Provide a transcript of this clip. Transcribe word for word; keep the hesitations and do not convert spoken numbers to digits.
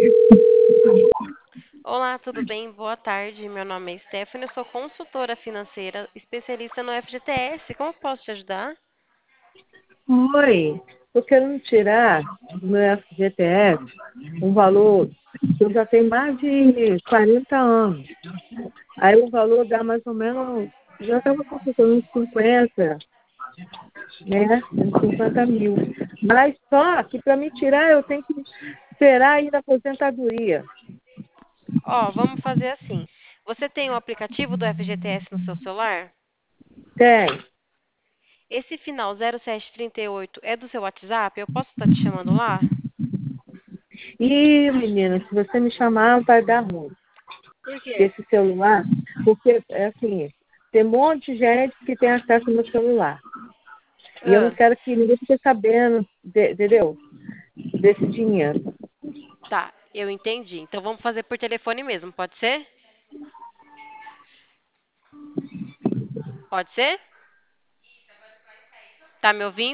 Olá, tudo bem? Boa tarde. Meu nome é Stephanie, eu sou consultora financeira, especialista no F G T S. Como posso te ajudar? Oi, estou querendo tirar do meu F G T S um valor que eu já tenho mais de quarenta anos. Aí o valor dá mais ou menos, já estava calculando uns cinquenta, né? Uns cinquenta mil. Mas só que para me tirar eu tenho que esperar ir na aposentadoria. Ó, vamos fazer assim. Você tem o aplicativo do F G T S no seu celular? Tem. Esse final zero sete trinta e oito é do seu WhatsApp? Eu posso estar te chamando lá? E, menina, se você me chamar, vai dar ruim. Por quê? Esse celular, porque, é assim, tem um monte de gente que tem acesso ao meu celular. E eu não Ah, quero que ninguém fique sabendo, de- entendeu? Desse dinheiro. tá, eu entendi. Então vamos fazer por telefone mesmo, pode ser? Pode ser? Tá me ouvindo?